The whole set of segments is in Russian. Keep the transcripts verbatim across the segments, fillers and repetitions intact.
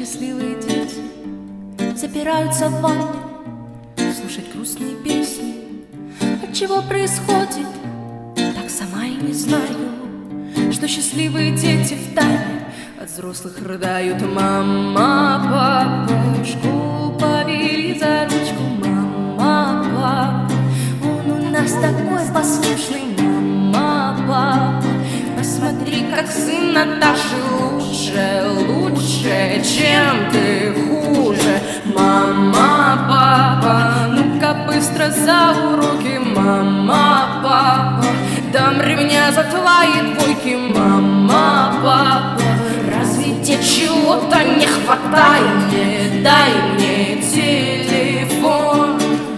счастливые дети запираются в ванне, слушать грустные песни. От чего происходит, так сама и не знаю, что счастливые дети втайне от взрослых рыдают. Мама, папочку повели за ручку. Мама, папа, он у нас такой послушный. Мама, папа, посмотри, как сын Наташи лучше, лучше, чем ты, хуже. Мама, папа, ну-ка быстро за уроки. Мама, папа, дам ремня за твои двойки. Мама, папа, разве тебе чего-то не хватает? Не дай мне телефон.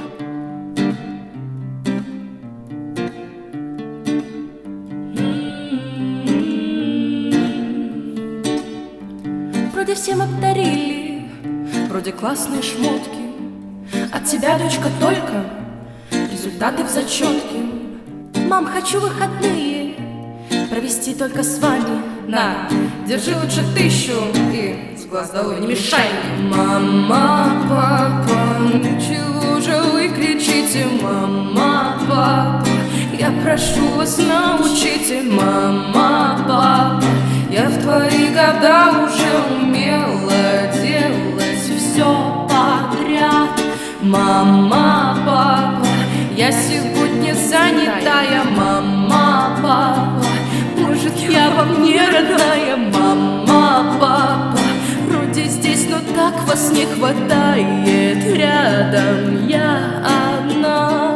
Вроде всем обдарили, вроде классные шмотки. От тебя, дочка, только результаты в зачетке. Мам, хочу выходные провести только с вами. На, держи лучше тысячу и с глаз долой не мешай мне. Мама, папа, ну чего же вы кричите? Мама, папа, я прошу вас, научите. Мама, папа, я в твои года уже умела делать все подряд. Мама, папа, я сегодня занятая. Мама, папа, может, я вам не родная. Мама, папа, вроде здесь, но так вас не хватает. Рядом я одна.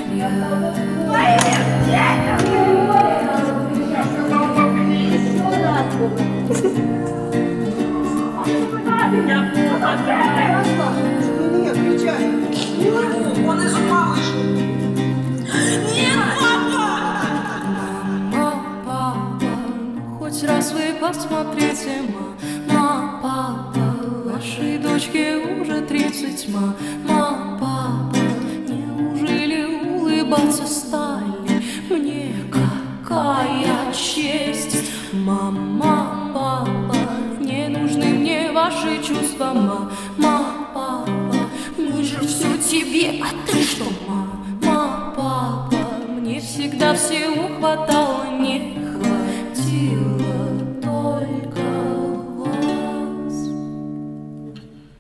Он из ума вышел. Нет, папа! Мама, папа, ну хоть раз вы посмотрите. Мама, папа, вашей дочке уже тридцать. Мама, папа, неужели улыбаться стали? Мне какая честь. Мама, папа, не нужны мне ваши чувства. Мама, папа, мы же все тебе, а ты что? Мама, папа, мне всегда всего хватало. Не